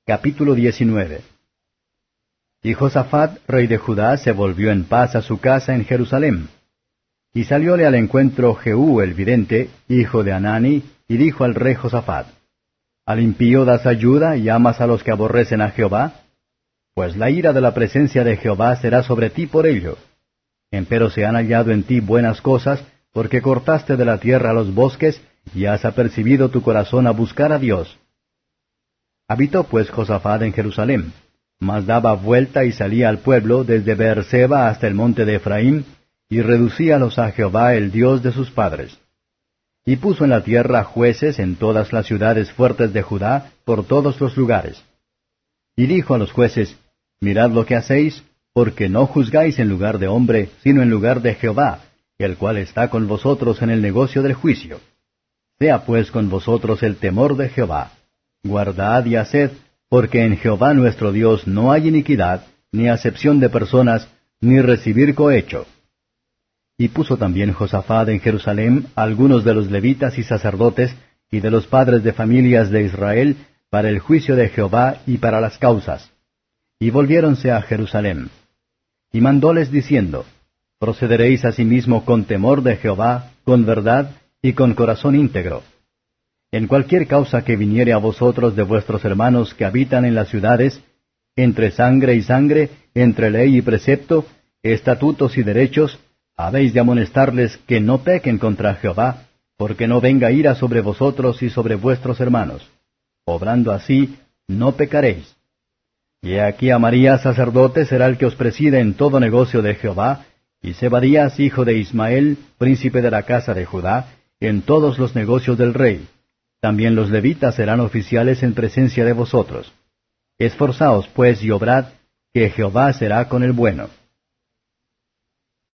Capítulo 19. Y Josafat, rey de Judá, se volvió en paz a su casa en Jerusalem. Y salióle al encuentro Jehú el vidente, hijo de Hanani, y dijo al rey Josafat: ¿Al impío das ayuda y amas a los que aborrecen a Jehová? Pues la ira de la presencia de Jehová será sobre ti por ello. Empero se han hallado en ti buenas cosas, porque cortaste de la tierra los bosques, y has apercibido tu corazón a buscar a Dios. Habitó pues Josafat en Jerusalem, mas daba vuelta y salía al pueblo desde Beerseba hasta el monte de Efraín, y reducíalos a Jehová el Dios de sus padres. Y puso en la tierra jueces en todas las ciudades fuertes de Judá, por todos los lugares. Y dijo a los jueces: Mirad lo que hacéis, porque no juzgáis en lugar de hombre, sino en lugar de Jehová, el cual está con vosotros en el negocio del juicio. Sea pues con vosotros el temor de Jehová. Guardad y haced, porque en Jehová nuestro Dios no hay iniquidad, ni acepción de personas, ni recibir cohecho. Y puso también Josafat en Jerusalem algunos de los levitas y sacerdotes, y de los padres de familias de Israel, para el juicio de Jehová y para las causas. Y volviéronse a Jerusalem. Y mandóles diciendo: Procederéis asimismo con temor de Jehová, con verdad y con corazón íntegro. En cualquier causa que viniere a vosotros de vuestros hermanos que habitan en las ciudades, entre sangre y sangre, entre ley y precepto, estatutos y derechos, habéis de amonestarles que no pequen contra Jehová, porque no venga ira sobre vosotros y sobre vuestros hermanos. Obrando así, no pecaréis. Y aquí Amarías sacerdote será el que os preside en todo negocio de Jehová, y Zebadías hijo de Ismael, príncipe de la casa de Judá, en todos los negocios del rey. También los levitas serán oficiales en presencia de vosotros. Esforzaos pues y obrad, que Jehová será con el bueno.